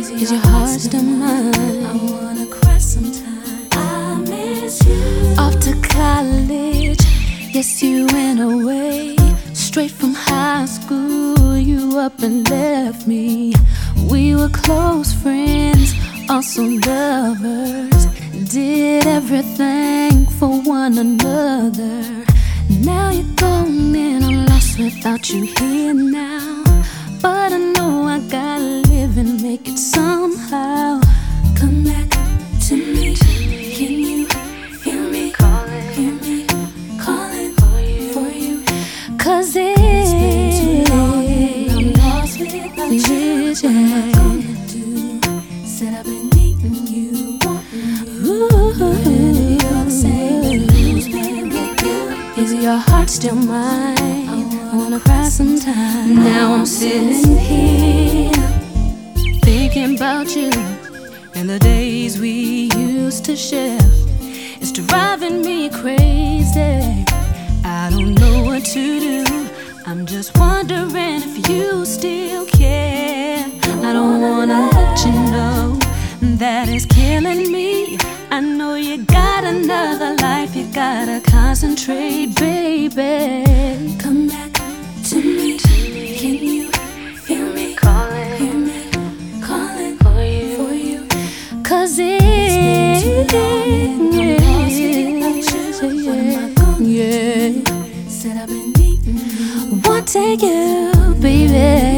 Is your heart still mine? I wanna cry sometime. I miss you. Off to college, yes, you went away. Straight from high school, you up and left me. We were close friends, also lovers. Did everything for one another. Now you're gone and I'm lost without you here now. But I know I gotta live and make it somehow. Come back to me. Can you hear me calling? Hear me calling for you. 'Cause it's been too long and I'm lost without you. What am I gonna do? Said I've been needing you, wanting you. You're the same. Who's been with you? Is your heart still mine? I wanna cry sometime. Now I'm sitting here thinking about you and the days we used to share. It's driving me crazy. I don't know what to do. I'm just wondering if you still care. I don't wanna let you know that it's killing me. I know you got another life, you gotta concentrate, baby. Come back to me. Can you hear me calling? Hear me calling for you. 'Cause it's been too long and I'm lost without you. What am I gonna do? Said I've been needing you. Won't take you, baby.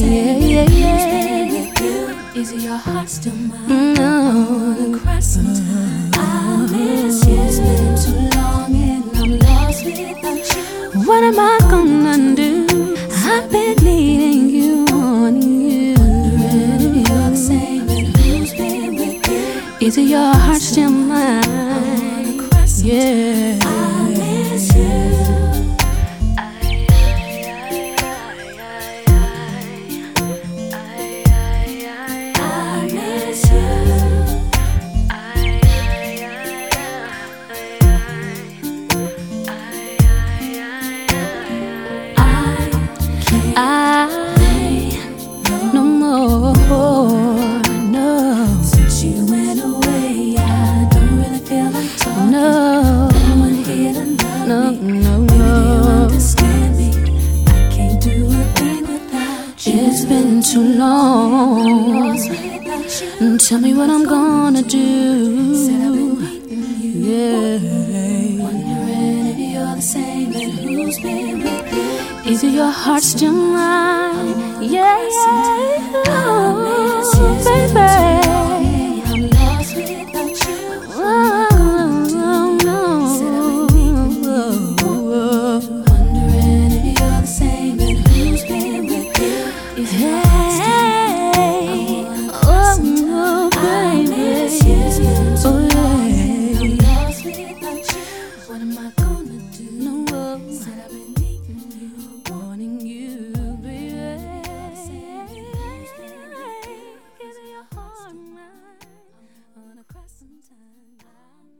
Is your heart still mine? No. I wanna cry sometime. I miss you. It's been too long and I'm lost without you. What am I gonna do? I've been needing you, wanting you. Wondering if you're the same and who's been with you. Is your heart still mine? I wanna cry sometime. I miss you. No more, no. Since you went away, I don't really feel like talking. No, no one here to love me. no, Maybe you understand me. I can't do a thing without you. It's been too long. Lost without you. Tell me what I'm gonna do. Said I've been needing you. Yeah. Wondering if you're the same and who's been with you. Is your heart still mine? Yeah, yeah. Oh, baby. I'm lost without you. Oh, no. Said I've been needing you. Wondering if you're the same and who's been with you. Is your heart still mine? Oh, baby. Oh, yeah. I'm lost without you. What am I gonna do? No. Said I've been needing you. Wanting you, baby. Is your heart mine? I wanna cry sometime.